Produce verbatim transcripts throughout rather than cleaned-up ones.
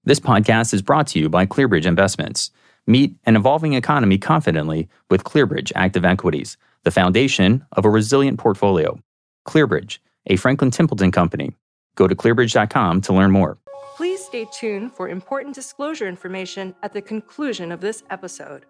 This podcast is brought to you by ClearBridge Investments. Meet an evolving economy confidently with ClearBridge Active Equities, the foundation of a resilient portfolio. ClearBridge, a Franklin Templeton company. Go to clearbridge dot com to learn more. Please stay tuned for important disclosure information at the conclusion of this episode.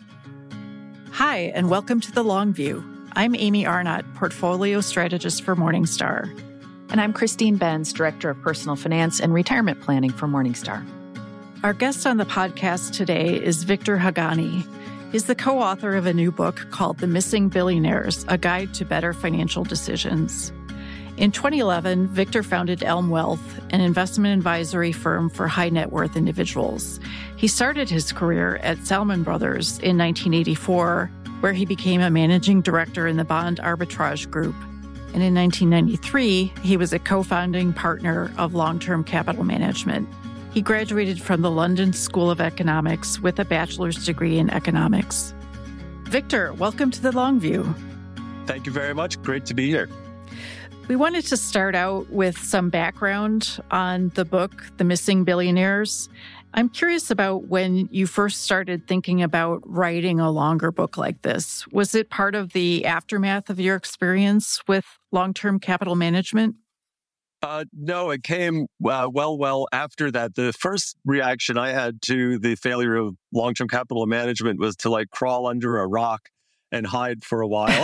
Hi, and welcome to The Long View. I'm Amy Arnott, Portfolio Strategist for Morningstar. And I'm Christine Benz, Director of Personal Finance and Retirement Planning for Morningstar. Our guest on the podcast today is Victor Haghani. He's the co-author of a new book called The Missing Billionaires, A Guide to Better Financial Decisions. In twenty eleven, Victor founded Elm Wealth, an investment advisory firm for high net worth individuals. He started his career at Salomon Brothers in nineteen eighty-four, where he became a managing director in the bond arbitrage group. And in nineteen ninety-three, he was a co-founding partner of Long-Term Capital Management. He graduated from the London School of Economics with a bachelor's degree in economics. Victor, welcome to The Long View. Thank you very much. Great to be here. We wanted to start out with some background on the book, The Missing Billionaires. I'm curious about when you first started thinking about writing a longer book like this. Was it part of the aftermath of your experience with long-term capital management? Uh, no, it came uh, well, well after that. The first reaction I had to the failure of long-term capital management was to like crawl under a rock and hide for a while.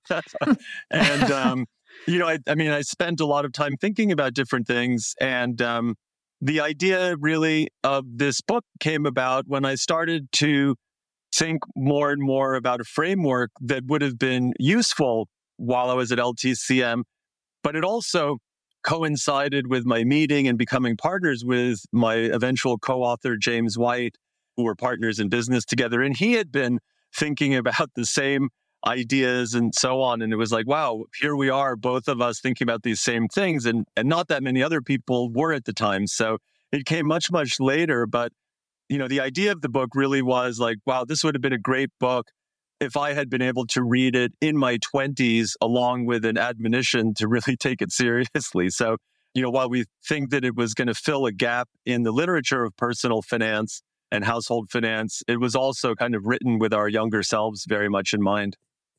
and, um, you know, I, I mean, I spent a lot of time thinking about different things. And um, the idea really of this book came about when I started to think more and more about a framework that would have been useful while I was at L T C M, but it also coincided with my meeting and becoming partners with my eventual co-author, James White, who were partners in business together. And he had been thinking about the same ideas and so on. And it was like, wow, here we are, both of us thinking about these same things. And, and not that many other people were at the time. So it came much, much later. But, you know, the idea of the book really was like, wow, this would have been a great book if I had been able to read it in my twenties, along with an admonition to really take it seriously. So, you know, while we think that it was going to fill a gap in the literature of personal finance and household finance, it was also kind of written with our younger selves very much in mind.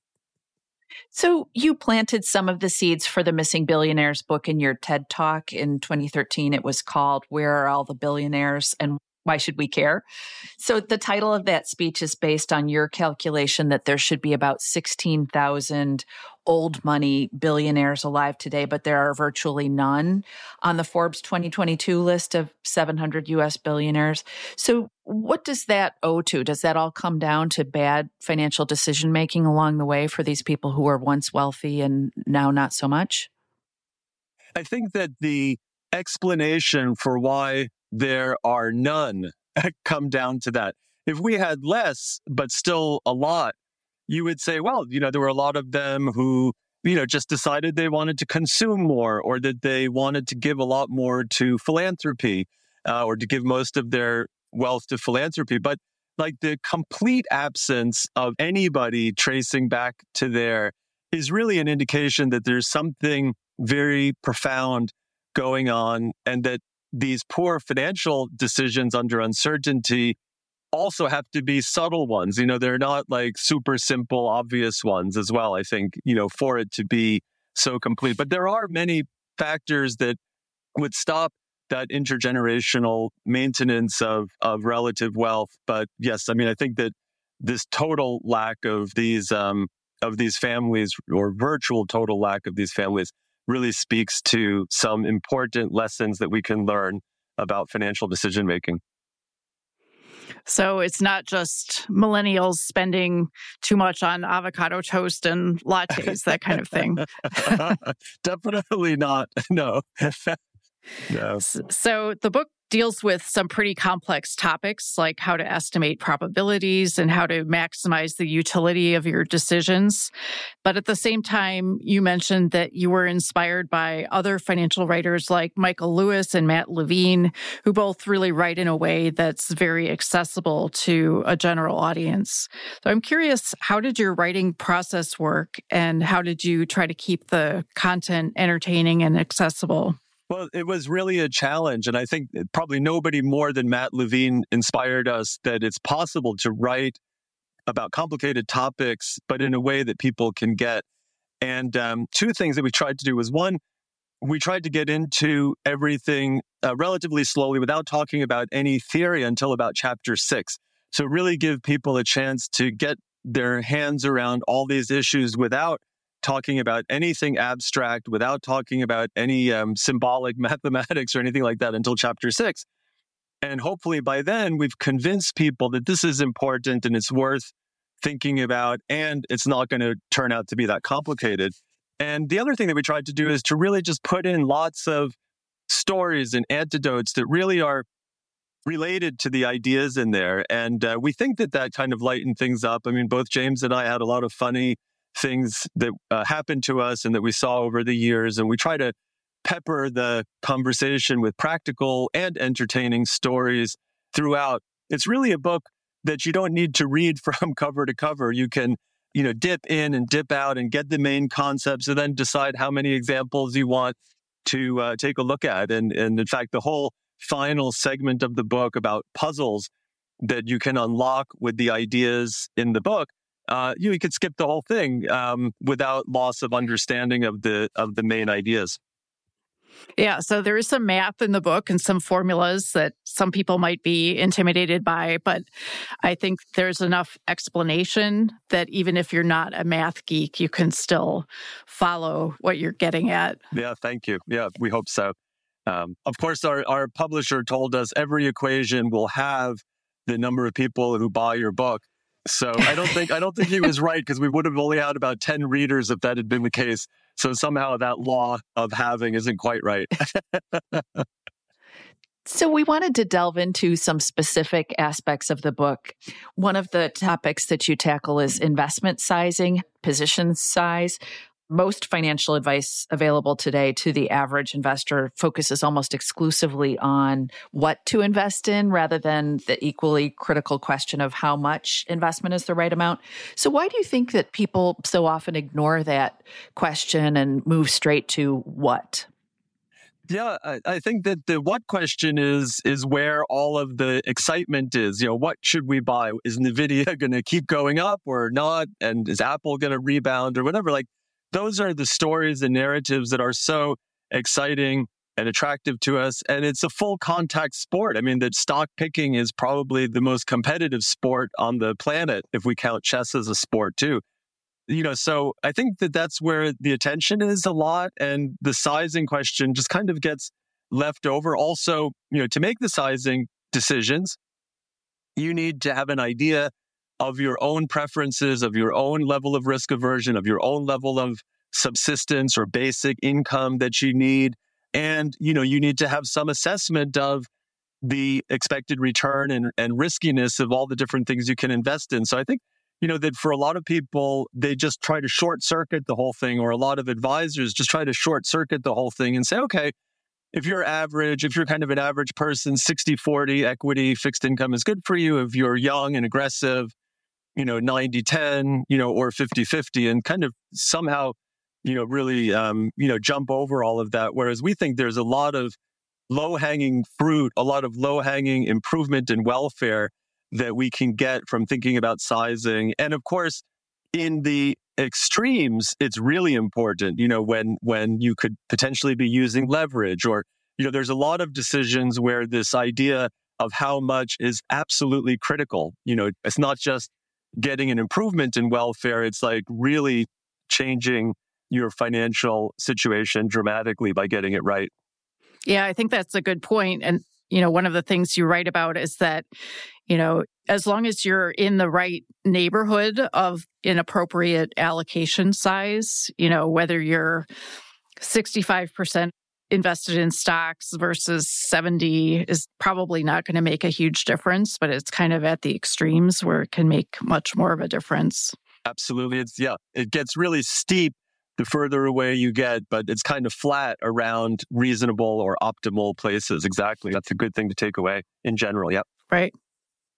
So you planted some of the seeds for the Missing Billionaires book in your TED Talk in twenty thirteen. It was called Where Are All the Billionaires and Why Should We Care? So the title of that speech is based on your calculation that there should be about sixteen thousand old money billionaires alive today, but there are virtually none on the Forbes twenty twenty-two list of seven hundred U S billionaires. So what does that owe to? Does that all come down to bad financial decision-making along the way for these people who were once wealthy and now not so much? I think that the explanation for why there are none come down to that. If we had less, but still a lot, you would say, well, you know, there were a lot of them who, you know, just decided they wanted to consume more, or that they wanted to give a lot more to philanthropy, uh, or to give most of their wealth to philanthropy. But like the complete absence of anybody tracing back to there is really an indication that there's something very profound going on, and that these poor financial decisions under uncertainty also have to be subtle ones. You know, they're not like super simple, obvious ones as well, I think, you know, for it to be so complete. But there are many factors that would stop that intergenerational maintenance of, of relative wealth. But yes, I mean, I think that this total lack of these, um, of these families, or virtual total lack of these families, really speaks to some important lessons that we can learn about financial decision making. So it's not just millennials spending too much on avocado toast and lattes, that kind of thing. Definitely not. No. No. So the book deals with some pretty complex topics, like how to estimate probabilities and how to maximize the utility of your decisions. But at the same time, you mentioned that you were inspired by other financial writers like Michael Lewis and Matt Levine, who both really write in a way that's very accessible to a general audience. So I'm curious, how did your writing process work, and how did you try to keep the content entertaining and accessible? Well, it was really a challenge. And I think probably nobody more than Matt Levine inspired us that it's possible to write about complicated topics, but in a way that people can get. And um, two things that we tried to do was, one, we tried to get into everything uh, relatively slowly without talking about any theory until about chapter six. So really give people a chance to get their hands around all these issues without talking about anything abstract, without talking about any um, symbolic mathematics or anything like that until chapter six. And hopefully by then we've convinced people that this is important and it's worth thinking about, and it's not going to turn out to be that complicated. And the other thing that we tried to do is to really just put in lots of stories and anecdotes that really are related to the ideas in there. And uh, we think that that kind of lightened things up. I mean, both James and I had a lot of funny things that uh, happened to us and that we saw over the years. And we try to pepper the conversation with practical and entertaining stories throughout. It's really a book that you don't need to read from cover to cover. You can, you know, dip in and dip out and get the main concepts and then decide how many examples you want to uh, take a look at. And, and in fact, the whole final segment of the book about puzzles that you can unlock with the ideas in the book, uh, you, you could skip the whole thing um, without loss of understanding of the of the main ideas. Yeah, so there is some math in the book and some formulas that some people might be intimidated by, but I think there's enough explanation that even if you're not a math geek, you can still follow what you're getting at. Yeah, thank you. Yeah, we hope so. Um, of course, our, our publisher told us every equation will have the number of people who buy your book. So I don't think I don't think he was right, because we would have only had about ten readers if that had been the case. So somehow that law of having isn't quite right. So we wanted to delve into some specific aspects of the book. One of the topics that you tackle is investment sizing, position size. Most financial advice available today to the average investor focuses almost exclusively on what to invest in rather than the equally critical question of how much investment is the right amount. So why do you think that people so often ignore that question and move straight to what? Yeah, I, I think that the what question is is where all of the excitement is. You know, what should we buy? Is NVIDIA going to keep going up or not? And is Apple going to rebound or whatever? Like, those are the stories and narratives that are so exciting and attractive to us. And it's a full contact sport. I mean, that stock picking is probably the most competitive sport on the planet, if we count chess as a sport too. You know, so I think that that's where the attention is a lot. And the sizing question just kind of gets left over. Also, you know, to make the sizing decisions, you need to have an idea of your own preferences, of your own level of risk aversion, of your own level of subsistence or basic income that you need. And, you know, you need to have some assessment of the expected return and, and riskiness of all the different things you can invest in. So I think, you know, that for a lot of people, they just try to short circuit the whole thing, or a lot of advisors just try to short circuit the whole thing and say, okay, if you're average, if you're kind of an average person, sixty forty equity, fixed income is good for you. If you're young and aggressive, you know, ninety ten, you know, or fifty fifty, and kind of somehow, you know, really, um, you know, jump over all of that. Whereas we think there's a lot of low-hanging fruit, a lot of low-hanging improvement in welfare that we can get from thinking about sizing. And of course, in the extremes, it's really important, you know, when, when you could potentially be using leverage, or, you know, there's a lot of decisions where this idea of how much is absolutely critical. You know, it's not just getting an improvement in welfare, it's like really changing your financial situation dramatically by getting it right. Yeah, I think that's a good point. And, you know, one of the things you write about is that, you know, as long as you're in the right neighborhood of an appropriate allocation size, you know, whether you're sixty-five percent invested in stocks versus seventy is probably not going to make a huge difference, but it's kind of at the extremes where it can make much more of a difference. Absolutely. It's, yeah, it gets really steep the further away you get, but it's kind of flat around reasonable or optimal places. Exactly. That's a good thing to take away in general. Yep. Right.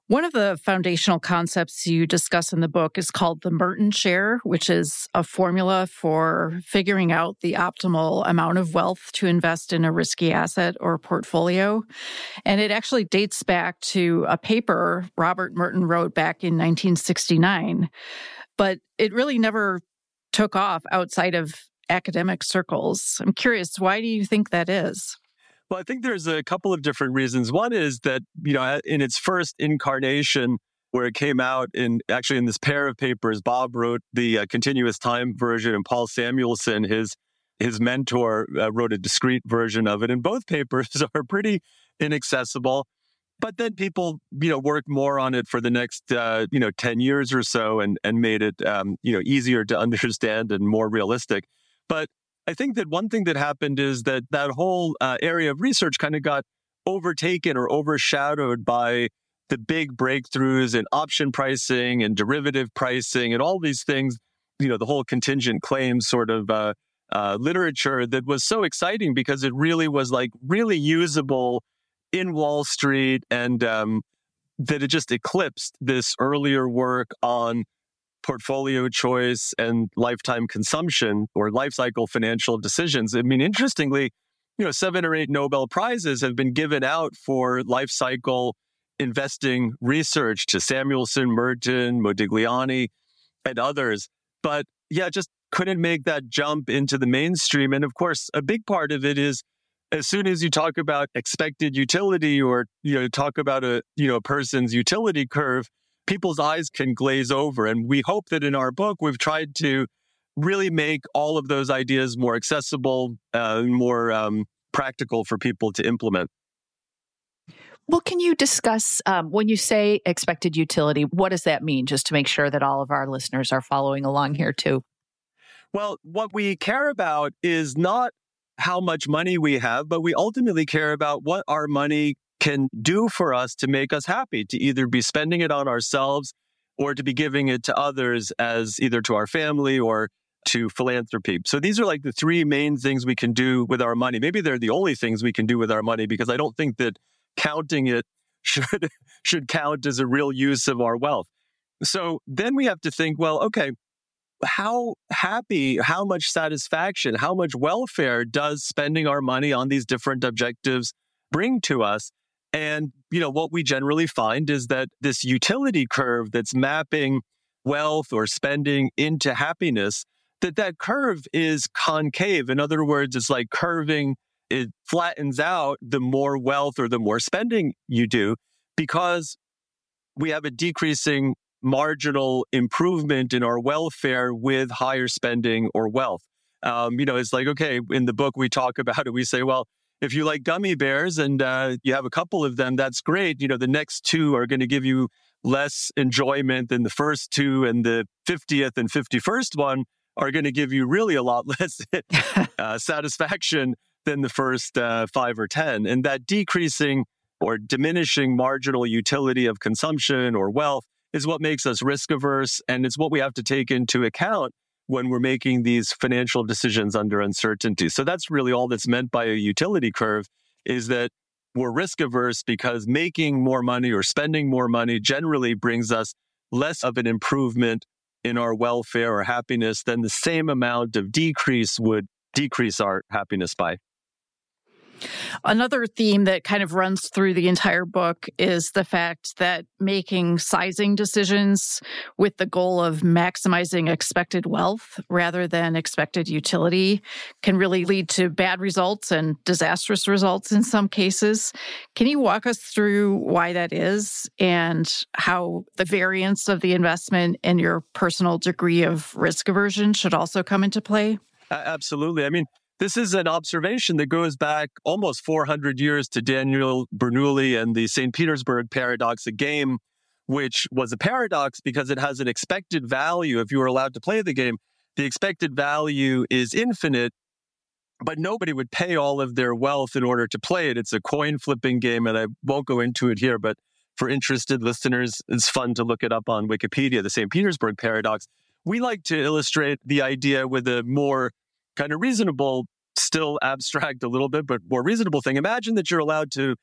One of the foundational concepts you discuss in the book is called the Merton share, which is a formula for figuring out the optimal amount of wealth to invest in a risky asset or portfolio. And it actually dates back to a paper Robert Merton wrote back in nineteen sixty-nine. But it really never took off outside of academic circles. I'm curious, why do you think that is? Well, I think there's a couple of different reasons. One is that, you know, in its first incarnation, where it came out in actually in this pair of papers, Bob wrote the uh, continuous time version, and Paul Samuelson, his his mentor, uh, wrote a discrete version of it. And both papers are pretty inaccessible. But then people, you know, worked more on it for the next, uh, you know, ten years or so, and and made it, um, you know, easier to understand and more realistic. But I think that one thing that happened is that that whole uh, area of research kind of got overtaken or overshadowed by the big breakthroughs in option pricing and derivative pricing and all these things, you know, the whole contingent claims sort of uh, uh, literature that was so exciting because it really was like really usable in Wall Street, and um, that it just eclipsed this earlier work on portfolio choice and lifetime consumption or life cycle financial decisions. I mean, interestingly, you know, seven or eight Nobel Prizes have been given out for life cycle investing research to Samuelson, Merton, Modigliani, and others. But yeah, just couldn't make that jump into the mainstream. And of course, a big part of it is as soon as you talk about expected utility or, you know, talk about a, you know, a person's utility curve, people's eyes can glaze over. And we hope that in our book, we've tried to really make all of those ideas more accessible, uh, more um, practical for people to implement. Well, can you discuss, um, when you say expected utility, what does that mean? Just to make sure that all of our listeners are following along here too. Well, what we care about is not how much money we have, but we ultimately care about what our money can do for us to make us happy, to either be spending it on ourselves or to be giving it to others as either to our family or to philanthropy. So these are like the three main things we can do with our money. Maybe they're the only things we can do with our money, because I don't think that counting it should, should count as a real use of our wealth. So then we have to think, well, okay, how happy, how much satisfaction, how much welfare does spending our money on these different objectives bring to us? And, you know, what we generally find is that this utility curve that's mapping wealth or spending into happiness, that that curve is concave. In other words, it's like curving, it flattens out the more wealth or the more spending you do, because we have a decreasing marginal improvement in our welfare with higher spending or wealth. Um, you know, it's like, okay, in the book we talk about it, we say, well, if you like gummy bears and uh, you have a couple of them, that's great. You know, the next two are going to give you less enjoyment than the first two, and the fiftieth and fifty-first one are going to give you really a lot less uh, satisfaction than the first uh, five or ten. And that decreasing or diminishing marginal utility of consumption or wealth is what makes us risk averse, and it's what we have to take into account when we're making these financial decisions under uncertainty. So that's really all that's meant by a utility curve, is that we're risk averse because making more money or spending more money generally brings us less of an improvement in our welfare or happiness than the same amount of decrease would decrease our happiness by. Another theme that kind of runs through the entire book is the fact that making sizing decisions with the goal of maximizing expected wealth rather than expected utility can really lead to bad results and disastrous results in some cases. Can you walk us through why that is and how the variance of the investment and your personal degree of risk aversion should also come into play? Uh, absolutely. I mean, this is an observation that goes back almost four hundred years to Daniel Bernoulli and the Saint Petersburg paradox, a game which was a paradox because it has an expected value. If you were allowed to play the game, the expected value is infinite, but nobody would pay all of their wealth in order to play it. It's a coin flipping game, and I won't go into it here, but for interested listeners, it's fun to look it up on Wikipedia, the Saint Petersburg paradox. We like to illustrate the idea with a more kind of reasonable, still abstract a little bit, but more reasonable thing. Imagine that you're allowed to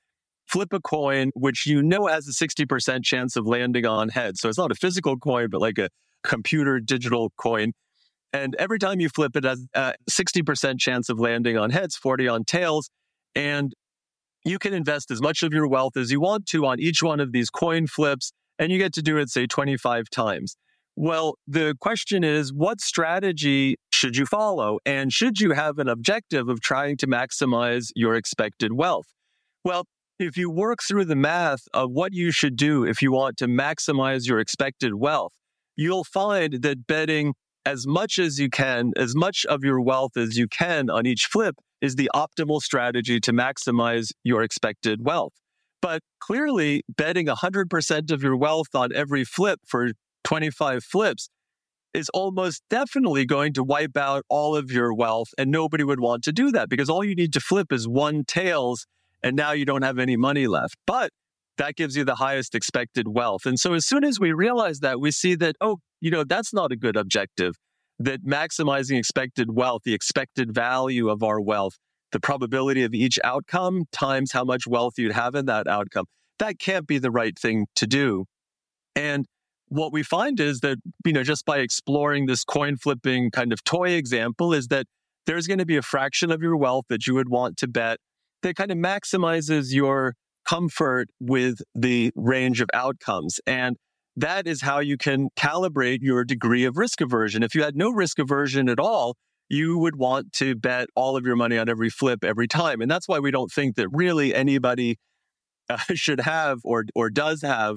flip a coin, which you know has a sixty percent chance of landing on heads. So it's not a physical coin, but like a computer digital coin. And every time you flip it, has a sixty percent chance of landing on heads, forty on tails. And you can invest as much of your wealth as you want to on each one of these coin flips, and you get to do it, say, twenty-five times. Well, the question is, what strategy should you follow? And should you have an objective of trying to maximize your expected wealth? Well, if you work through the math of what you should do if you want to maximize your expected wealth, you'll find that betting as much as you can, as much of your wealth as you can on each flip is the optimal strategy to maximize your expected wealth. But clearly, betting one hundred percent of your wealth on every flip for twenty-five flips is almost definitely going to wipe out all of your wealth, and nobody would want to do that because all you need to flip is one tails, and now you don't have any money left. But that gives you the highest expected wealth. And so as soon as we realize that, we see that, oh, you know, that's not a good objective, that maximizing expected wealth, the expected value of our wealth, the probability of each outcome times how much wealth you'd have in that outcome, that can't be the right thing to do. And what we find is that, you know, just by exploring this coin flipping kind of toy example, is that there's going to be a fraction of your wealth that you would want to bet that kind of maximizes your comfort with the range of outcomes. And that is how you can calibrate your degree of risk aversion. If you had no risk aversion at all, you would want to bet all of your money on every flip every time. And that's why we don't think that really anybody uh, should have or or does have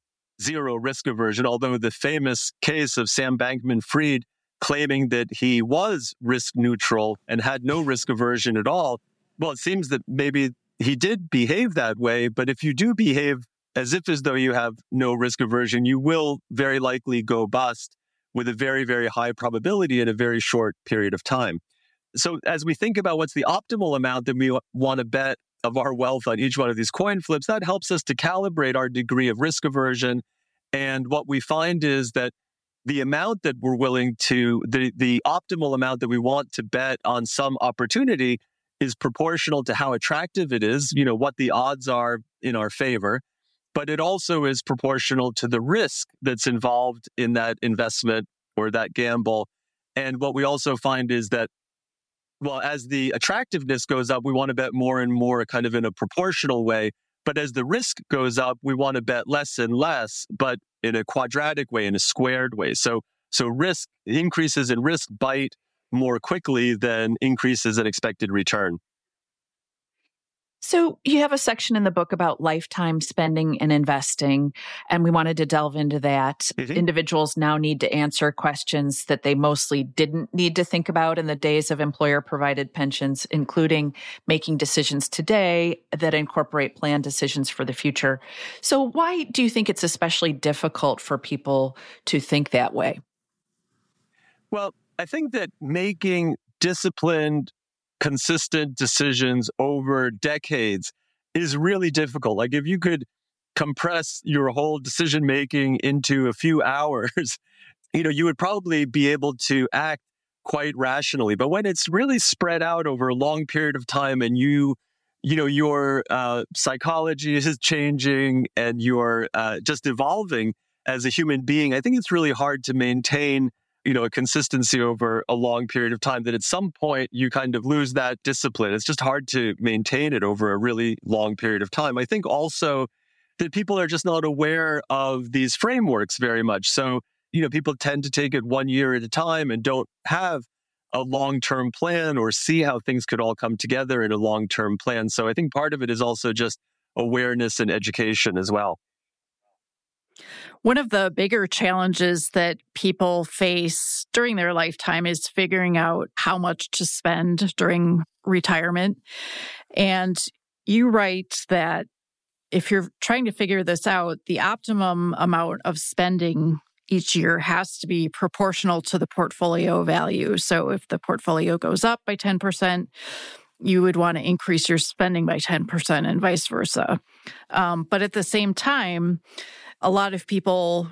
zero risk aversion, although the famous case of Sam Bankman-Fried claiming that he was risk neutral and had no risk aversion at all, well, it seems that maybe he did behave that way, but if you do behave as if as though you have no risk aversion, you will very likely go bust with a very, very high probability in a very short period of time. So as we think about what's the optimal amount that we want to bet of our wealth on each one of these coin flips, that helps us to calibrate our degree of risk aversion. And what we find is that the amount that we're willing to, the, the optimal amount that we want to bet on some opportunity is proportional to how attractive it is, you know, what the odds are in our favor. But it also is proportional to the risk that's involved in that investment or that gamble. And what we also find is that, well, as the attractiveness goes up, we want to bet more and more kind of in a proportional way. But as the risk goes up, we want to bet less and less, but in a quadratic way, in a squared way. So, so risk increases in risk bite more quickly than increases in expected return. So you have a section in the book about lifetime spending and investing, and we wanted to delve into that. Mm-hmm. Individuals now need to answer questions that they mostly didn't need to think about in the days of employer-provided pensions, including making decisions today that incorporate planned decisions for the future. So why do you think it's especially difficult for people to think that way? Well, I think that making disciplined, consistent decisions over decades is really difficult. Like if you could compress your whole decision making into a few hours, you know, you would probably be able to act quite rationally. But when it's really spread out over a long period of time and you, you know, your uh, psychology is changing and you're uh, just evolving as a human being, I think it's really hard to maintain you know, a consistency over a long period of time, that at some point you kind of lose that discipline. It's just hard to maintain it over a really long period of time. I think also that people are just not aware of these frameworks very much. So, you know, people tend to take it one year at a time and don't have a long-term plan or see how things could all come together in a long-term plan. So I think part of it is also just awareness and education as well. One of the bigger challenges that people face during their lifetime is figuring out how much to spend during retirement. And you write that if you're trying to figure this out, the optimum amount of spending each year has to be proportional to the portfolio value. So if the portfolio goes up by ten percent, you would want to increase your spending by ten percent and vice versa. Um, but at the same time, a lot of people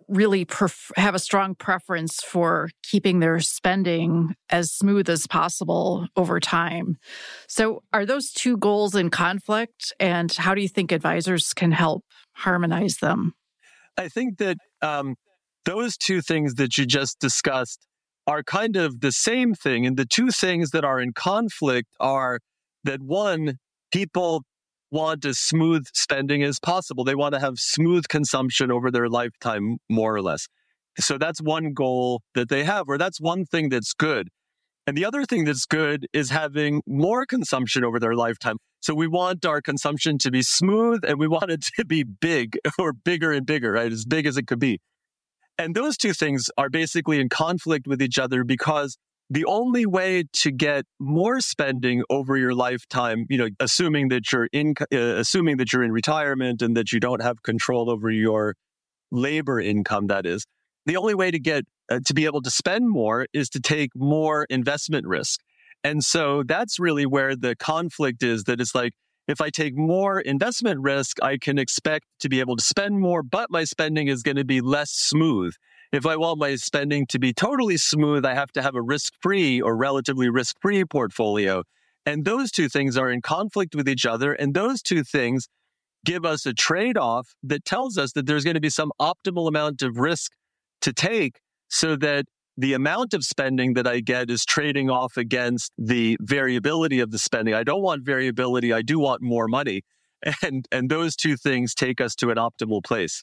really pref- have a strong preference for keeping their spending as smooth as possible over time. So are those two goals in conflict, and how do you think advisors can help harmonize them? I think that um, those two things that you just discussed are kind of the same thing. And the two things that are in conflict are that, one, people want as smooth spending as possible. They want to have smooth consumption over their lifetime, more or less. So that's one goal that they have, or that's one thing that's good. And the other thing that's good is having more consumption over their lifetime. So we want our consumption to be smooth, and we want it to be big, or bigger and bigger, right? As big as it could be. And those two things are basically in conflict with each other, because the only way to get more spending over your lifetime, you know, assuming that you're in, uh, assuming that you're in retirement and that you don't have control over your labor income, that is, the only way to get uh, to be able to spend more is to take more investment risk. And so that's really where the conflict is, that it's like, if I take more investment risk, I can expect to be able to spend more, but my spending is going to be less smooth. If I want my spending to be totally smooth, I have to have a risk-free or relatively risk-free portfolio. And those two things are in conflict with each other. And those two things give us a trade-off that tells us that there's going to be some optimal amount of risk to take, so that the amount of spending that I get is trading off against the variability of the spending. I don't want variability. I do want more money. And, and those two things take us to an optimal place.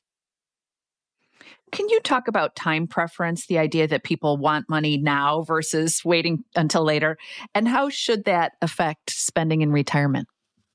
Can you talk about time preference, the idea that people want money now versus waiting until later? And how should that affect spending in retirement?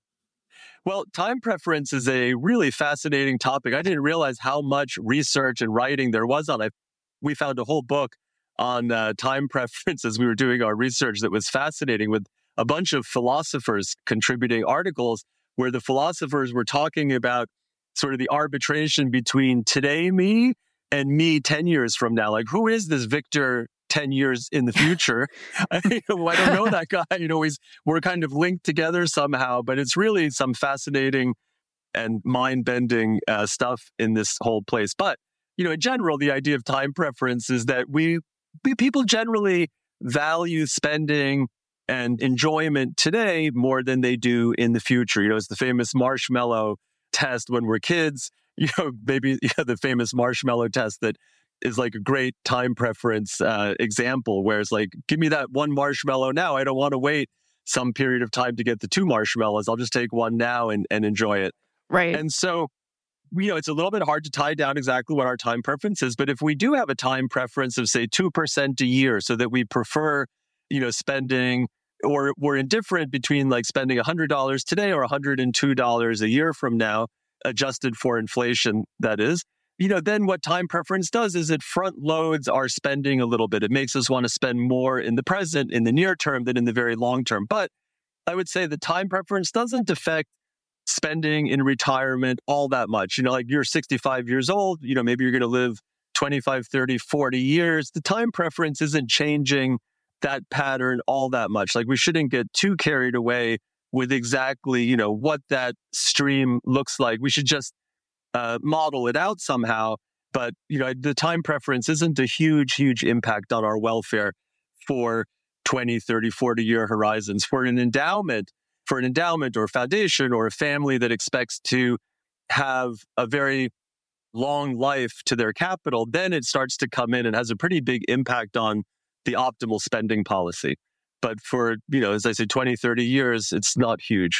Well, time preference is a really fascinating topic. I didn't realize how much research and writing there was on it. We found a whole book on uh, time preference as we were doing our research that was fascinating, with a bunch of philosophers contributing articles where the philosophers were talking about sort of the arbitration between today me and me ten years from now. Like, who is this Victor ten years in the future? I, I don't know that guy. You know, he's, we're kind of linked together somehow, but it's really some fascinating and mind-bending uh, stuff in this whole place. But, you know, in general, the idea of time preference is that we, we people generally value spending and enjoyment today more than they do in the future. You know, it's the famous marshmallow test when we're kids. You know, maybe you know, the famous marshmallow test that is like a great time preference uh, example, where it's like, give me that one marshmallow now. I don't want to wait some period of time to get the two marshmallows. I'll just take one now and, and enjoy it. Right. And so, you know, it's a little bit hard to tie down exactly what our time preference is. But if we do have a time preference of, say, two percent a year, so that we prefer, you know, spending, or we're indifferent between like spending one hundred dollars today or one hundred two dollars a year from now, adjusted for inflation, that is, you know, then what time preference does is it front loads our spending a little bit. It makes us want to spend more in the present, in the near term, than in the very long term. But I would say the time preference doesn't affect spending in retirement all that much. You know, like you're sixty-five years old, you know, maybe you're going to live twenty-five, thirty, forty years. The time preference isn't changing that pattern all that much. Like, we shouldn't get too carried away with exactly, you know, what that stream looks like. We should just uh, model it out somehow. But, you know, the time preference isn't a huge, huge impact on our welfare for twenty, thirty, forty year horizons. For an endowment, for an endowment or foundation or a family that expects to have a very long life to their capital, then it starts to come in and has a pretty big impact on the optimal spending policy. But for, you know, as I say, twenty, thirty years, it's not huge.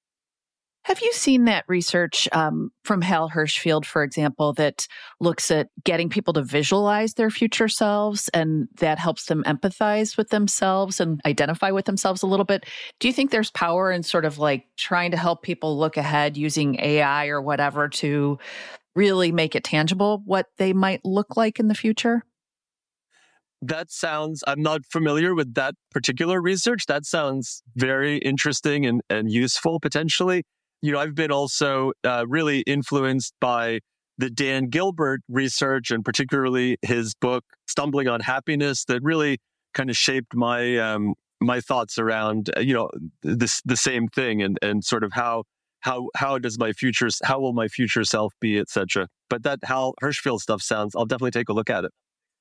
Have you seen that research um, from Hal Hershfield, for example, that looks at getting people to visualize their future selves, and that helps them empathize with themselves and identify with themselves a little bit? Do you think there's power in sort of like trying to help people look ahead using A I or whatever to really make it tangible what they might look like in the future? That sounds, I'm not familiar with that particular research. That sounds very interesting and, and useful potentially. You know, I've been also uh, really influenced by the Dan Gilbert research, and particularly his book, Stumbling on Happiness, that really kind of shaped my um, my thoughts around, uh, you know, this the same thing, and, and sort of how how how does my future, how will my future self be, et cetera. But that Hal Hershfield stuff sounds, I'll definitely take a look at it.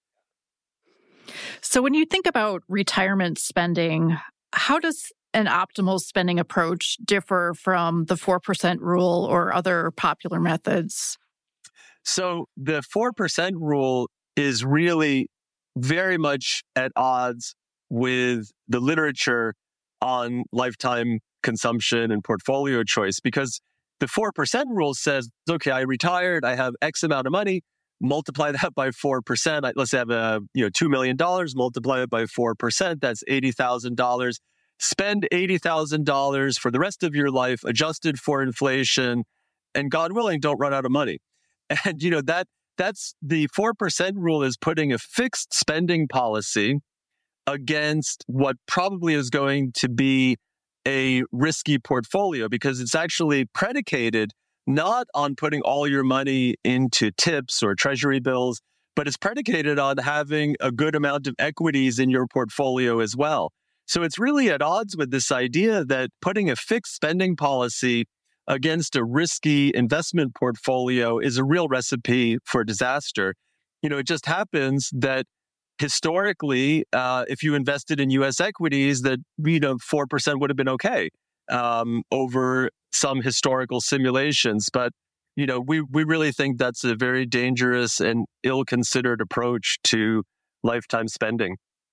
So when you think about retirement spending, how does an optimal spending approach differ from the four percent rule or other popular methods? So the four percent rule is really very much at odds with the literature on lifetime consumption and portfolio choice, because the four percent rule says, okay, I retired, I have X amount of money, multiply that by four percent. Let's say I have a, you know, two million dollars, multiply it by four percent, that's eighty thousand dollars. Spend eighty thousand dollars for the rest of your life, adjusted for inflation, and God willing, don't run out of money. And, you know, that that's the four percent rule is putting a fixed spending policy against what probably is going to be a risky portfolio, because it's actually predicated not on putting all your money into tips or treasury bills, but it's predicated on having a good amount of equities in your portfolio as well. So it's really at odds with this idea that putting a fixed spending policy against a risky investment portfolio is a real recipe for disaster. You know, it just happens that historically, uh, if you invested in U S equities, that, you know, four percent would have been okay um, over some historical simulations. But, you know, we, we really think that's a very dangerous and ill-considered approach to lifetime spending.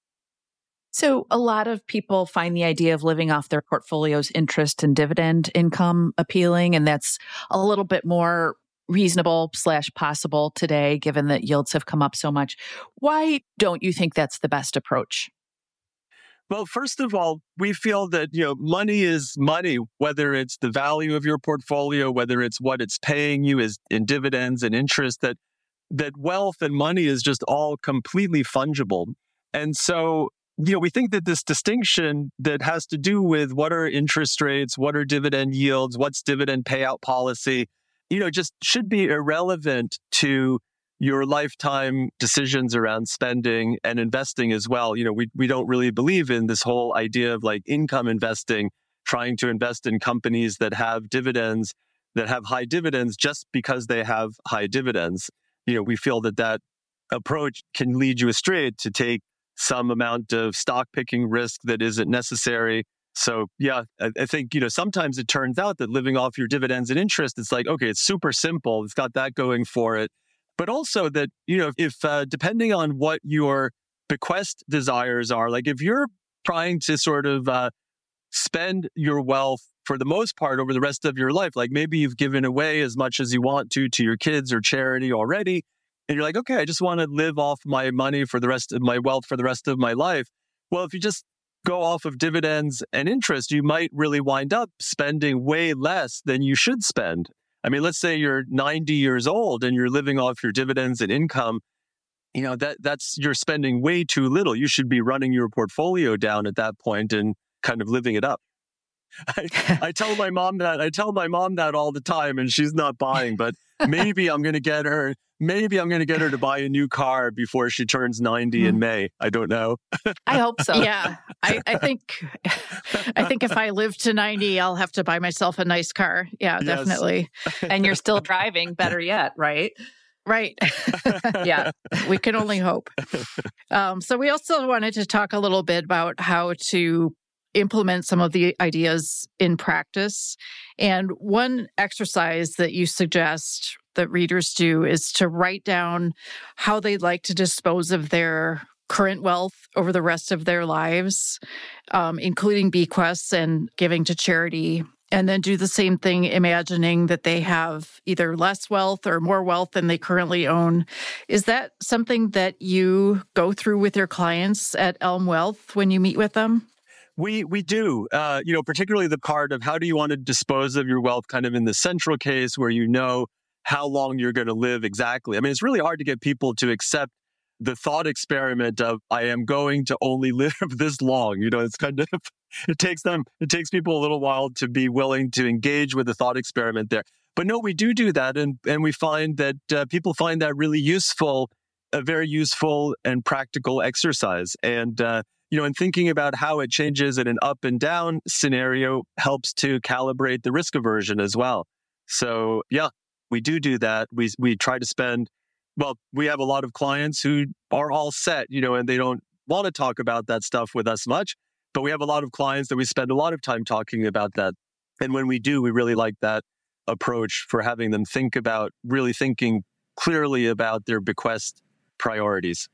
So a lot of people find the idea of living off their portfolio's interest and dividend income appealing, and that's a little bit more reasonable slash possible today, given that yields have come up so much. Why don't you think that's the best approach? Well, first of all, we feel that, you know, money is money, whether it's the value of your portfolio, whether it's what it's paying you is in dividends and interest, that that wealth and money is just all completely fungible. And so, you know, we think that this distinction that has to do with what are interest rates, what are dividend yields, what's dividend payout policy, you know, just should be irrelevant to your lifetime decisions around spending and investing as well. You know, we we don't really believe in this whole idea of like income investing, trying to invest in companies that have dividends, that have high dividends just because they have high dividends. You know, we feel that that approach can lead you astray to take some amount of stock picking risk that isn't necessary. So yeah, I, I think, you know, sometimes it turns out that living off your dividends and interest, it's like, okay, it's super simple. It's got that going for it. But also that, you know, if uh, depending on what your bequest desires are, like if you're trying to sort of uh, spend your wealth for the most part over the rest of your life, like maybe you've given away as much as you want to to your kids or charity already, and you're like, okay, I just want to live off my money for the rest of my wealth for the rest of my life. Well, if you just go off of dividends and interest, you might really wind up spending way less than you should spend. I mean, let's say you're ninety years old and you're living off your dividends and income. You know, that that's you're spending way too little. You should be running your portfolio down at that point and kind of living it up. I, I tell my mom that I tell my mom that all the time, and she's not buying. But maybe I'm going to get her. Maybe I'm going to get her to buy a new car before she turns ninety mm. in May. I don't know. I hope so. Yeah, I, I think. I think if I live to ninety, I'll have to buy myself a nice car. Yeah, yes. Definitely. And you're still driving. Better yet, right? Right. Yeah, we can only hope. Um, so we also wanted to talk a little bit about how to implement some of the ideas in practice. And one exercise that you suggest that readers do is to write down how they'd like to dispose of their current wealth over the rest of their lives, um, including bequests and giving to charity. And then do the same thing, imagining that they have either less wealth or more wealth than they currently own. Is that something that you go through with your clients at Elm Wealth when you meet with them? We we do, uh, you know, particularly the part of how do you want to dispose of your wealth kind of in the central case where you know how long you're going to live exactly. I mean, it's really hard to get people to accept the thought experiment of I am going to only live this long. You know, it's kind of, it takes them, it takes people a little while to be willing to engage with the thought experiment there. But no, we do do that. And, and we find that uh, people find that really useful, a very useful and practical exercise. And, uh, you know, and thinking about how it changes in an up and down scenario helps to calibrate the risk aversion as well. So yeah, we do do that. We we try to spend, well, we have a lot of clients who are all set, you know, and they don't want to talk about that stuff with us much, but we have a lot of clients that we spend a lot of time talking about that. And when we do, we really like that approach for having them think about, really thinking clearly about their bequest priorities.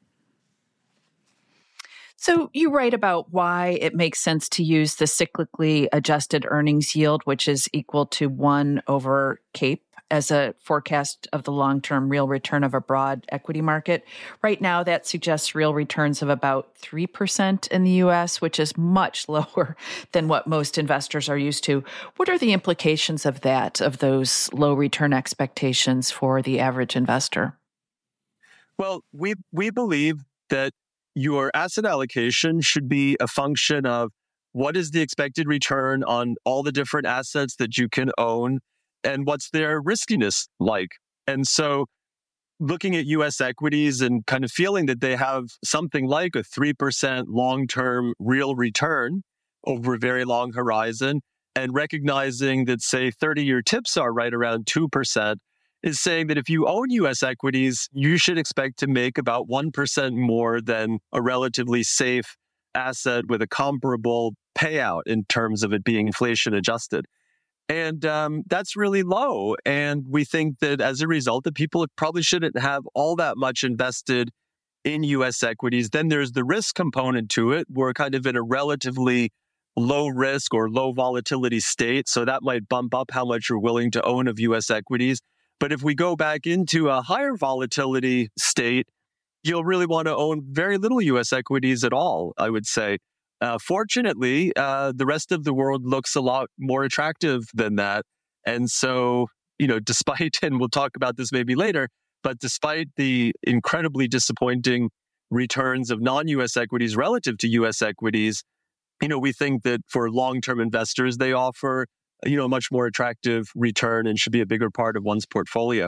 So you write about why it makes sense to use the cyclically adjusted earnings yield, which is equal to one over CAPE, as a forecast of the long-term real return of a broad equity market. Right now, that suggests real returns of about three percent in the U S, which is much lower than what most investors are used to. What are the implications of that, of those low return expectations for the average investor? Well, we we believe that your asset allocation should be a function of what is the expected return on all the different assets that you can own and what's their riskiness like. And so looking at U S equities and kind of feeling that they have something like a three percent long-term real return over a very long horizon, and recognizing that, say, thirty-year tips are right around two percent, is saying that if you own U S equities, you should expect to make about one percent more than a relatively safe asset with a comparable payout in terms of it being inflation adjusted. And um, that's really low. And we think that as a result, that people probably shouldn't have all that much invested in U S equities. Then there's the risk component to it. We're kind of in a relatively low risk or low volatility state. So that might bump up how much you're willing to own of U S equities. But if we go back into a higher volatility state, you'll really want to own very little U S equities at all, I would say. Uh, fortunately, uh, the rest of the world looks a lot more attractive than that. And so, you know, despite, and we'll talk about this maybe later, but despite the incredibly disappointing returns of non-U S equities relative to U S equities, you know, we think that for long-term investors, they offer, you know, a much more attractive return and should be a bigger part of one's portfolio.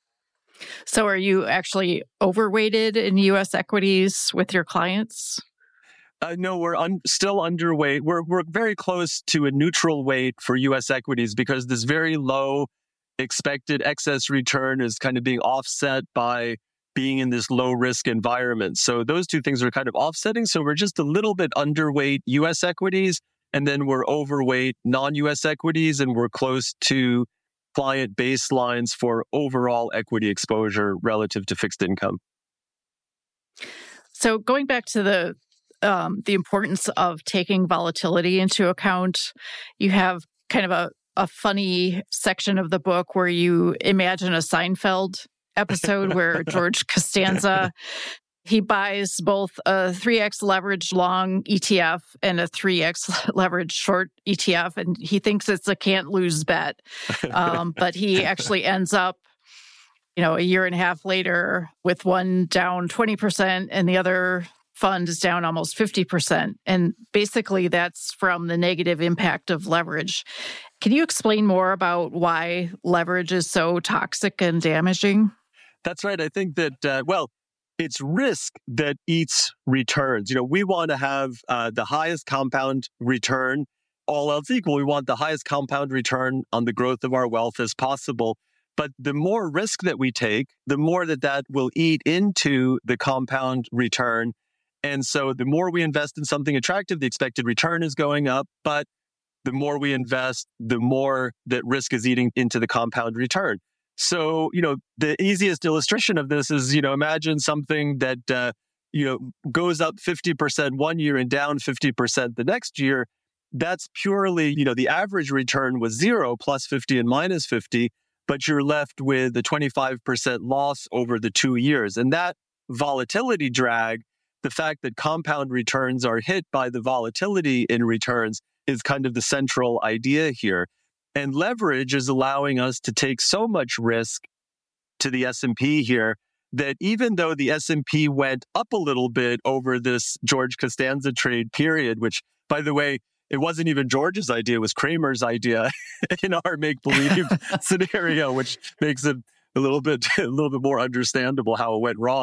So are you actually overweighted in U S equities with your clients? Uh, no, we're un- still underweight. We're we're very close to a neutral weight for U S equities because this very low expected excess return is kind of being offset by being in this low risk environment. So those two things are kind of offsetting. So we're just a little bit underweight U S equities, and then we're overweight non-U S equities, and we're close to client baselines for overall equity exposure relative to fixed income. So going back to the um, the importance of taking volatility into account, you have kind of a, a funny section of the book where you imagine a Seinfeld episode where George Costanza, he buys both a three X leveraged long E T F and a three X leveraged short E T F, and he thinks it's a can't lose bet. Um, but he actually ends up, you know, a year and a half later with one down twenty percent and the other fund is down almost fifty percent. And basically that's from the negative impact of leverage. Can you explain more about why leverage is so toxic and damaging? That's right. I think that, uh, well, it's risk that eats returns. You know, we want to have uh, the highest compound return, all else equal. We want the highest compound return on the growth of our wealth as possible. But the more risk that we take, the more that that will eat into the compound return. And so the more we invest in something attractive, the expected return is going up. But the more we invest, the more that risk is eating into the compound return. So, you know, the easiest illustration of this is, you know, imagine something that, uh, you know, goes up fifty percent one year and down fifty percent the next year. That's purely, you know, the average return was zero, plus fifty and minus fifty, but you're left with a twenty-five percent loss over the two years. And that volatility drag, the fact that compound returns are hit by the volatility in returns, is kind of the central idea here. And leverage is allowing us to take so much risk to the S and P here that even though the S and P went up a little bit over this George Costanza trade period, which, by the way, it wasn't even George's idea, it was Kramer's idea in our make-believe scenario, which makes it a little bit a little bit more understandable how it went wrong.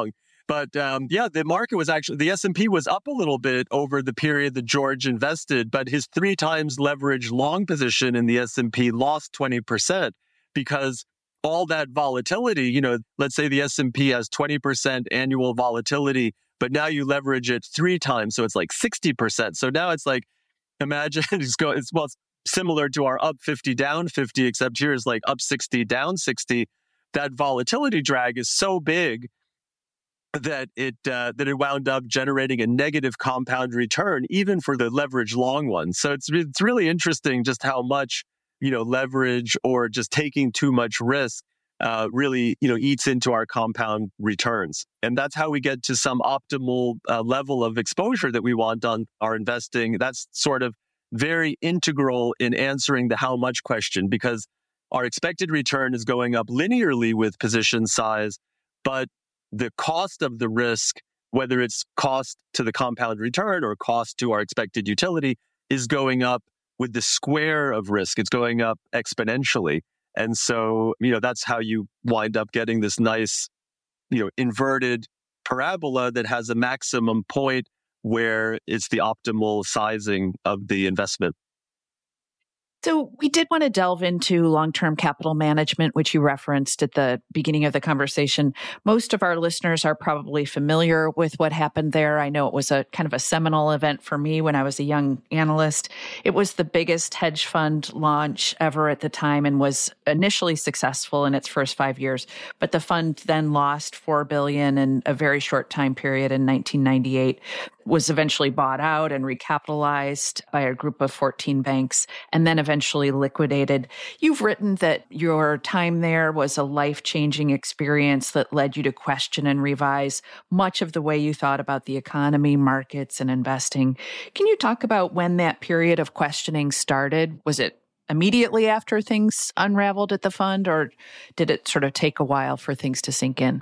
But um, yeah, the market was actually, the S and P was up a little bit over the period that George invested, but his three times leveraged long position in the S and P lost twenty percent because all that volatility, you know, let's say the S and P has twenty percent annual volatility, but now you leverage it three times. So it's like sixty percent. So now it's like, imagine it's go, it's, well, it's similar to our up fifty, down fifty, except here is like up sixty, down sixty. That volatility drag is so big that it uh, that it wound up generating a negative compound return, even for the leverage long ones. So it's it's really interesting just how much, you know, leverage or just taking too much risk uh, really, you know, eats into our compound returns. And that's how we get to some optimal uh, level of exposure that we want on our investing. That's sort of very integral in answering the how much question, because our expected return is going up linearly with position size, but the cost of the risk, whether it's cost to the compound return or cost to our expected utility, is going up with the square of risk. It's going up exponentially. And so, you know, that's how you wind up getting this nice, you know, inverted parabola that has a maximum point where it's the optimal sizing of the investment. So we did want to delve into long-term capital management, which you referenced at the beginning of the conversation. Most of our listeners are probably familiar with what happened there. I know it was a kind of a seminal event for me when I was a young analyst. It was the biggest hedge fund launch ever at the time and was initially successful in its first five years. But the fund then lost four billion dollars in a very short time period in nineteen ninety-eight, was eventually bought out and recapitalized by a group of fourteen banks, and then eventually liquidated. You've written that your time there was a life-changing experience that led you to question and revise much of the way you thought about the economy, markets, and investing. Can you talk about when that period of questioning started? Was it immediately after things unraveled at the fund, or did it sort of take a while for things to sink in?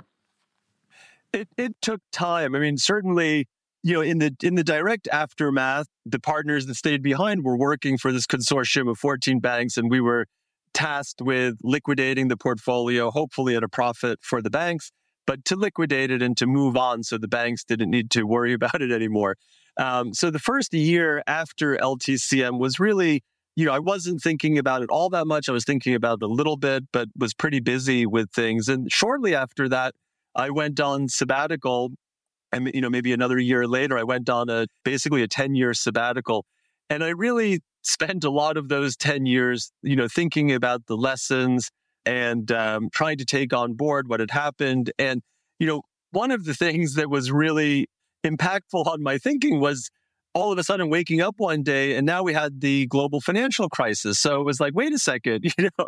It, it took time. I mean, certainly, you know, in the in the direct aftermath, the partners that stayed behind were working for this consortium of fourteen banks, and we were tasked with liquidating the portfolio, hopefully at a profit for the banks, but to liquidate it and to move on so the banks didn't need to worry about it anymore. Um, so the first year after L T C M was really, you know, I wasn't thinking about it all that much. I was thinking about it a little bit, but was pretty busy with things. And shortly after that, I went on sabbatical. And, you know, maybe another year later, I went on a basically a ten-year sabbatical. And I really spent a lot of those ten years, you know, thinking about the lessons and um, trying to take on board what had happened. And, you know, one of the things that was really impactful on my thinking was all of a sudden waking up one day and now we had the global financial crisis. So it was like, wait a second, you know,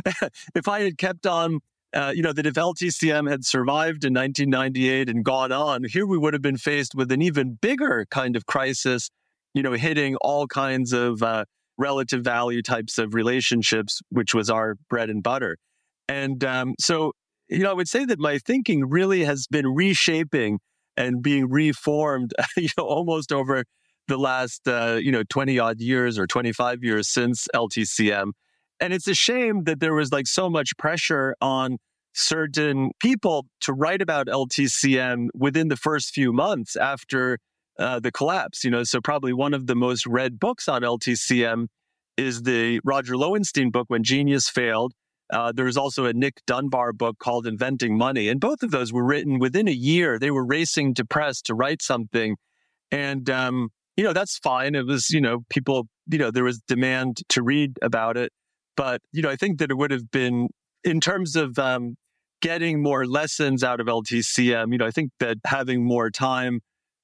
if I had kept on Uh, you know, that if L T C M had survived in nineteen ninety-eight and gone on, here we would have been faced with an even bigger kind of crisis, you know, hitting all kinds of uh, relative value types of relationships, which was our bread and butter. And um, so, you know, I would say that my thinking really has been reshaping and being reformed, you know, almost over the last, uh, you know, twenty odd years or twenty-five years since L T C M. And it's a shame that there was like so much pressure on certain people to write about L T C M within the first few months after uh, the collapse. You know, so probably one of the most read books on L T C M is the Roger Lowenstein book, When Genius Failed. Uh, there was also a Nick Dunbar book called Inventing Money. And both of those were written within a year. They were racing to press to write something. And, um, you know, that's fine. It was, you know, people, you know, there was demand to read about it. But, you know, I think that it would have been, in terms of um, getting more lessons out of L T C M, you know, I think that having more time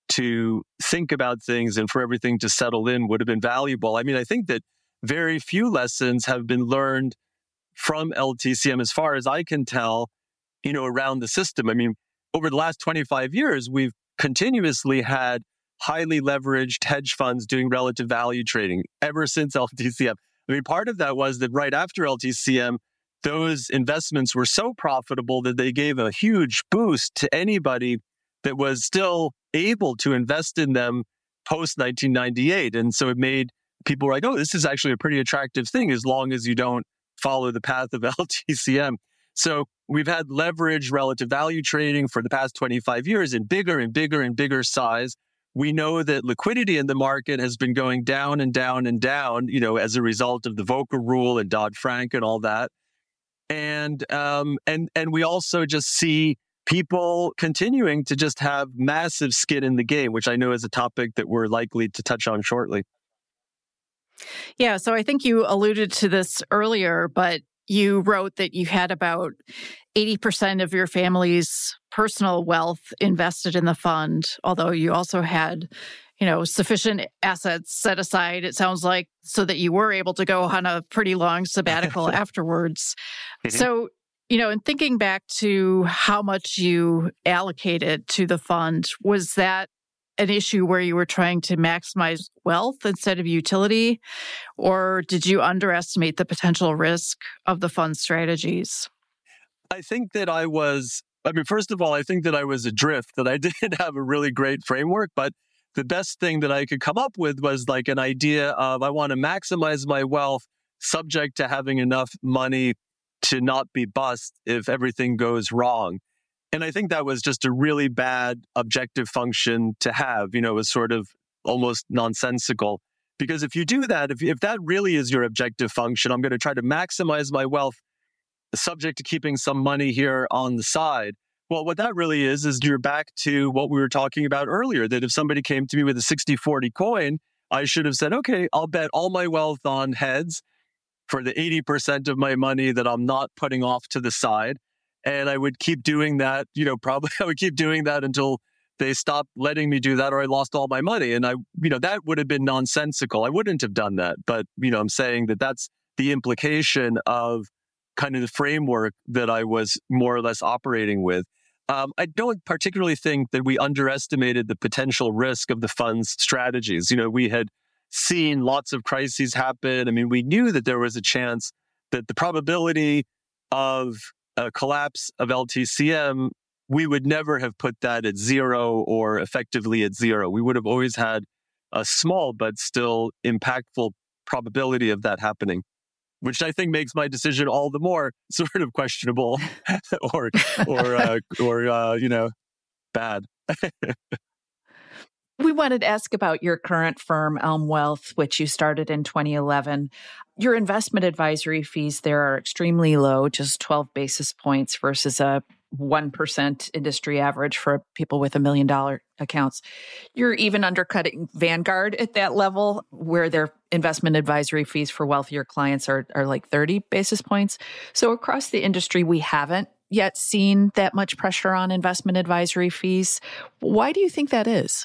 to think about things and for everything to settle in would have been valuable. I mean, I think that very few lessons have been learned from L T C M, as far as I can tell, you know, around the system. I mean, over the last twenty-five years, we've continuously had highly leveraged hedge funds doing relative value trading ever since L T C M. I mean, part of that was that right after L T C M, those investments were so profitable that they gave a huge boost to anybody that was still able to invest in them post nineteen ninety-eight. And so it made people like, oh, this is actually a pretty attractive thing as long as you don't follow the path of L T C M. So we've had leverage relative value trading for the past twenty-five years in bigger and bigger and bigger size. We know that liquidity in the market has been going down and down and down, you know, as a result of the Volcker Rule and Dodd-Frank and all that. And um, and and we also just see people continuing to just have massive skin in the game, which I know is a topic that we're likely to touch on shortly. Yeah, so I think you alluded to this earlier, but you wrote that you had about eighty percent of your family's personal wealth invested in the fund, although you also had, you know, sufficient assets set aside, it sounds like, so that you were able to go on a pretty long sabbatical afterwards. Mm-hmm. So, you know, in thinking back to how much you allocated to the fund, was that an issue where you were trying to maximize wealth instead of utility? Or did you underestimate the potential risk of the fund strategies? I think that I was, I mean, first of all, I think that I was adrift, that I didn't have a really great framework, but the best thing that I could come up with was like an idea of I want to maximize my wealth subject to having enough money to not be bust if everything goes wrong. And I think that was just a really bad objective function to have. You know, it was sort of almost nonsensical. Because if you do that, if, if that really is your objective function, I'm going to try to maximize my wealth subject to keeping some money here on the side. Well, what that really is, is you're back to what we were talking about earlier, that if somebody came to me with a sixty forty coin, I should have said, okay, I'll bet all my wealth on heads for the eighty percent of my money that I'm not putting off to the side. And I would keep doing that, you know, probably I would keep doing that until they stopped letting me do that or I lost all my money. And I, you know, that would have been nonsensical. I wouldn't have done that. But, you know, I'm saying that that's the implication of kind of the framework that I was more or less operating with. Um, I don't particularly think that we underestimated the potential risk of the fund's strategies. You know, we had seen lots of crises happen. I mean, we knew that there was a chance that the probability of a collapse of L T C M, we would never have put that at zero or effectively at zero. We would have always had a small but still impactful probability of that happening, which I think makes my decision all the more sort of questionable or, or, uh, or uh, you know, bad. We wanted to ask about your current firm, Elm Wealth, which you started in twenty eleven. Your investment advisory fees there are extremely low, just twelve basis points versus a one percent industry average for people with a million dollar accounts. You're even undercutting Vanguard at that level, where their investment advisory fees for wealthier clients are, are like thirty basis points. So across the industry, we haven't yet seen that much pressure on investment advisory fees. Why do you think that is?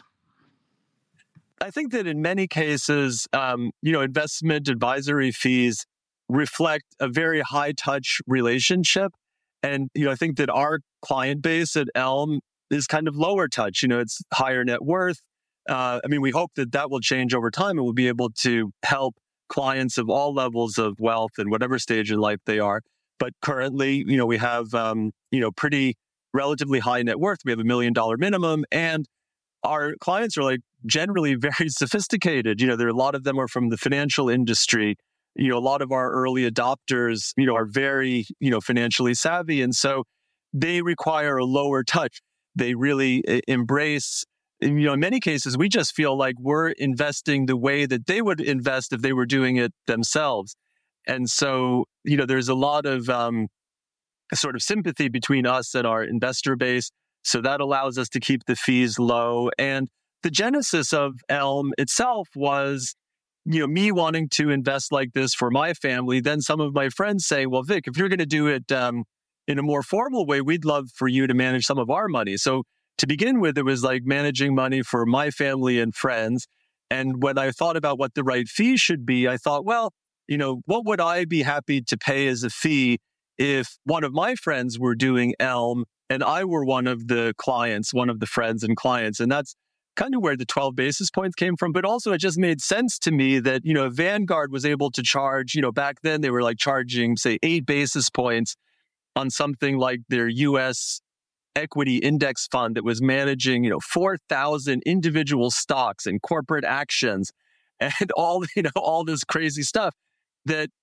I think that in many cases, um, you know, investment advisory fees reflect a very high touch relationship. And, you know, I think that our client base at Elm is kind of lower touch. You know, it's higher net worth. Uh, I mean, we hope that that will change over time and we'll be able to help clients of all levels of wealth and whatever stage in life they are. But currently, you know, we have, um, you know, pretty relatively high net worth. We have a million dollar minimum, and our clients are like generally very sophisticated. You know, there are a lot of them are from the financial industry. You know, a lot of our early adopters, you know, are very, you know, financially savvy. And so they require a lower touch. They really embrace, you know, in many cases, we just feel like we're investing the way that they would invest if they were doing it themselves. And so, you know, there's a lot of um, sort of sympathy between us and our investor base. So that allows us to keep the fees low. And the genesis of Elm itself was, you know, me wanting to invest like this for my family. Then some of my friends say, well, Vic, if you're going to do it um, in a more formal way, we'd love for you to manage some of our money. So to begin with, it was like managing money for my family and friends. And when I thought about what the right fee should be, I thought, well, you know, what would I be happy to pay as a fee if one of my friends were doing Elm and I were one of the clients, one of the friends and clients? And that's kind of where the twelve basis points came from. But also it just made sense to me that, you know, Vanguard was able to charge, you know, back then they were like charging, say, eight basis points on something like their U S equity index fund that was managing, you know, four thousand individual stocks and corporate actions and all, you know, all this crazy stuff, that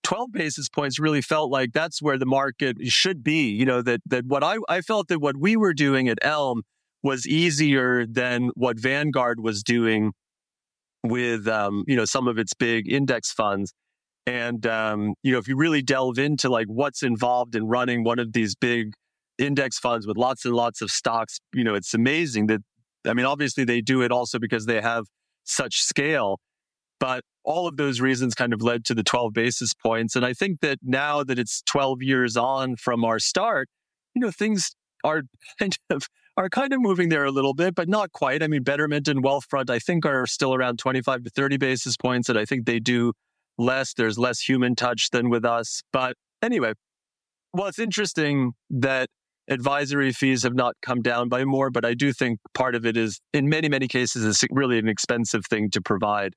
twelve basis points really felt like that's where the market should be. You know, that that what I, I felt that what we were doing at Elm was easier than what Vanguard was doing with, um, you know, some of its big index funds. And, um, you know, if you really delve into like what's involved in running one of these big index funds with lots and lots of stocks, you know, it's amazing that, I mean, obviously they do it also because they have such scale. But all of those reasons kind of led to the twelve basis points. And I think that now that it's twelve years on from our start, you know, things are kind of are kind of moving there a little bit, but not quite. I mean, Betterment and Wealthfront, I think, are still around twenty-five to thirty basis points, and I think they do less. There's less human touch than with us. But anyway, well, it's interesting that advisory fees have not come down by more, but I do think part of it is, in many, many cases, is really an expensive thing to provide.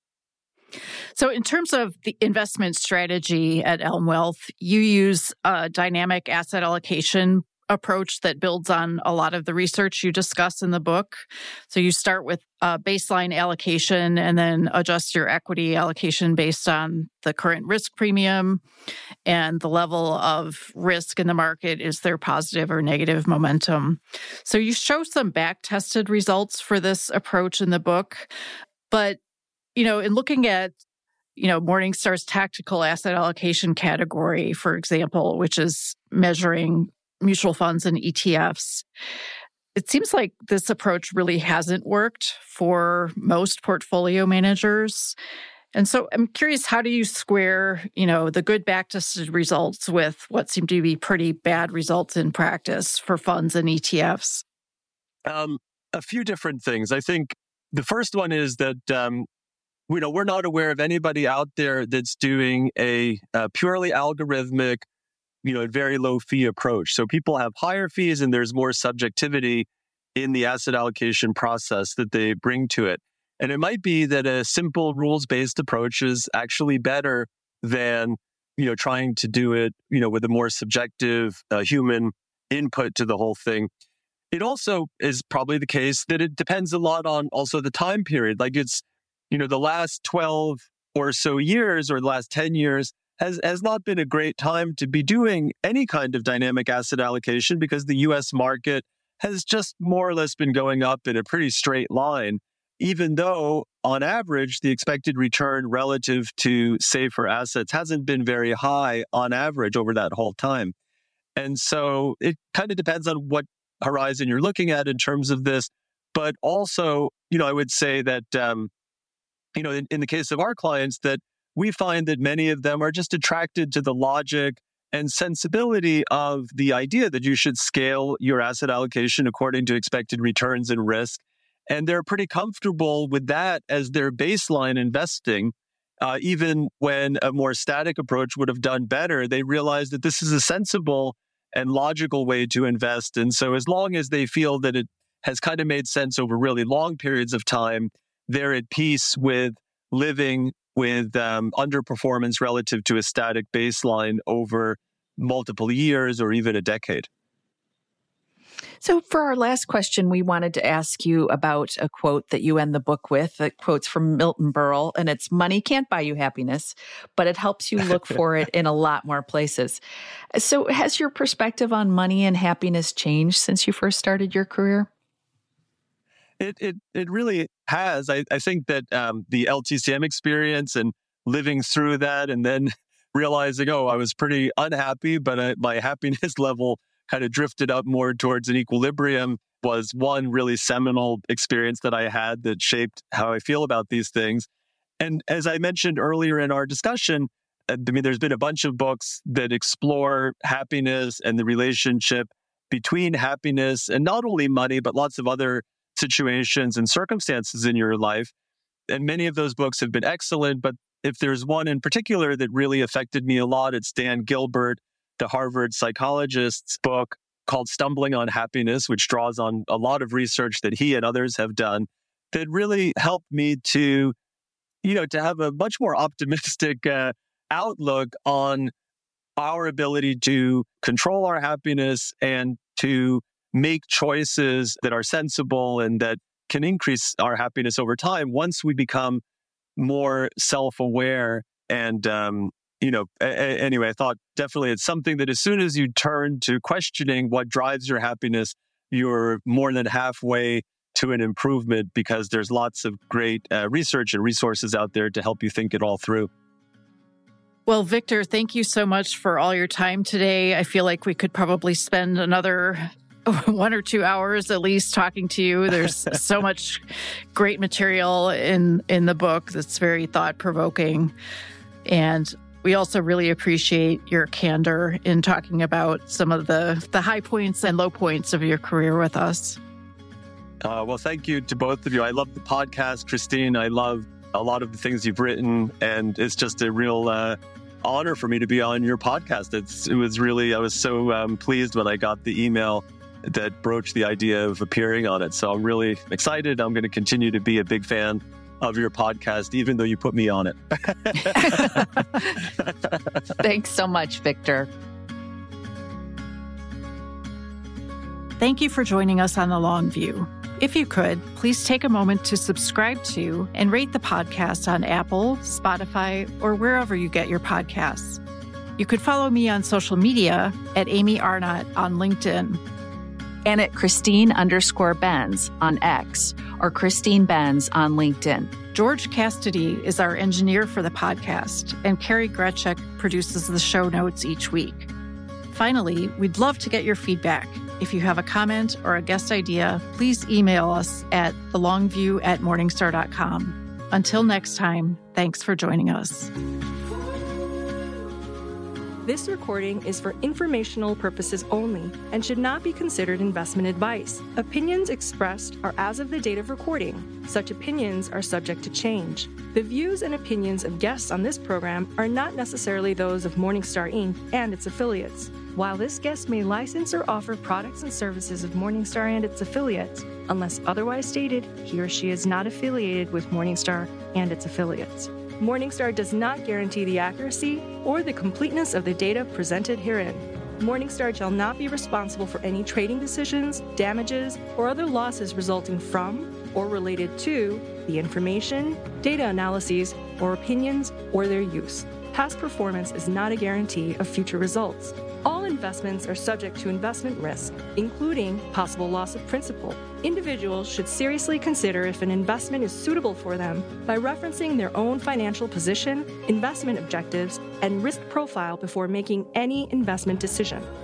So in terms of the investment strategy at Elm Wealth, you use a dynamic asset allocation approach that builds on a lot of the research you discuss in the book. So you start with a baseline allocation and then adjust your equity allocation based on the current risk premium and the level of risk in the market. Is there positive or negative momentum? So you show some back-tested results for this approach in the book, but you know, in looking at, you know, Morningstar's tactical asset allocation category, for example, which is measuring mutual funds and E T Fs, it seems like this approach really hasn't worked for most portfolio managers. And so I'm curious, how do you square, you know, the good back-tested results with what seem to be pretty bad results in practice for funds and E T Fs? Um, a few different things. I think the first one is that, um, you know, we're not aware of anybody out there that's doing a, a purely algorithmic, you know, very low fee approach. So people have higher fees and there's more subjectivity in the asset allocation process that they bring to it. And it might be that a simple rules-based approach is actually better than, you know, trying to do it, you know, with a more subjective uh, human input to the whole thing. It also is probably the case that it depends a lot on also the time period. Like it's, you know, the last twelve or so years or the last ten years has, has not been a great time to be doing any kind of dynamic asset allocation because the U S market has just more or less been going up in a pretty straight line, even though on average, the expected return relative to safer assets hasn't been very high on average over that whole time. And so it kind of depends on what horizon you're looking at in terms of this. But also, you know, I would say that, um, you know, in, in the case of our clients, that we find that many of them are just attracted to the logic and sensibility of the idea that you should scale your asset allocation according to expected returns and risk. And they're pretty comfortable with that as their baseline investing. Uh, even when a more static approach would have done better, they realize that this is a sensible and logical way to invest. And so as long as they feel that it has kind of made sense over really long periods of time, they're at peace with living with um, underperformance relative to a static baseline over multiple years or even a decade. So for our last question, we wanted to ask you about a quote that you end the book with. That quote's from Milton Berle, and it's, "Money can't buy you happiness, but it helps you look for it in a lot more places." So has your perspective on money and happiness changed since you first started your career? It it it really has. I, I think that um, the L T C M experience and living through that and then realizing, oh, I was pretty unhappy, but I, my happiness level kind of drifted up more towards an equilibrium was one really seminal experience that I had that shaped how I feel about these things. And as I mentioned earlier in our discussion, I mean, there's been a bunch of books that explore happiness and the relationship between happiness and not only money, but lots of other situations and circumstances in your life. And many of those books have been excellent, but if there's one in particular that really affected me a lot, it's Dan Gilbert, the Harvard psychologist's book called Stumbling on Happiness, which draws on a lot of research that he and others have done that really helped me to, you know, to have a much more optimistic uh, outlook on our ability to control our happiness and to make choices that are sensible and that can increase our happiness over time once we become more self-aware and um, you know, a- a- anyway, I thought definitely it's something that as soon as you turn to questioning what drives your happiness, you're more than halfway to an improvement, because there's lots of great uh, research and resources out there to help you think it all through. Well, Victor, thank you so much for all your time today. I feel like we could probably spend another one or two hours at least talking to you. There's so much great material in, in the book that's very thought-provoking. And we also really appreciate your candor in talking about some of the, the high points and low points of your career with us. Uh, well, thank you to both of you. I love the podcast, Christine. I love a lot of the things you've written, and it's just a real uh, honor for me to be on your podcast. It's, it was really, I was so um, pleased when I got the email that broached the idea of appearing on it. So I'm really excited. I'm going to continue to be a big fan of your podcast, even though you put me on it. Thanks so much, Victor. Thank you for joining us on The Long View. If you could, please take a moment to subscribe to and rate the podcast on Apple, Spotify, or wherever you get your podcasts. You could follow me on social media at Amy Arnott on LinkedIn. And at Christine underscore Benz on X or Christine Benz on LinkedIn. George Cassidy is our engineer for the podcast, and Carrie Gretschek produces the show notes each week. Finally, we'd love to get your feedback. If you have a comment or a guest idea, please email us at thelongview at morningstar dot com. Until next time, thanks for joining us. This recording is for informational purposes only and should not be considered investment advice. Opinions expressed are as of the date of recording. Such opinions are subject to change. The views and opinions of guests on this program are not necessarily those of Morningstar Incorporated and its affiliates. While this guest may license or offer products and services of Morningstar and its affiliates, unless otherwise stated, he or she is not affiliated with Morningstar and its affiliates. Morningstar does not guarantee the accuracy or the completeness of the data presented herein. Morningstar shall not be responsible for any trading decisions, damages, or other losses resulting from or related to the information, data analyses, or opinions, or their use. Past performance is not a guarantee of future results. All investments are subject to investment risk, including possible loss of principal. Individuals should seriously consider if an investment is suitable for them by referencing their own financial position, investment objectives, and risk profile before making any investment decision.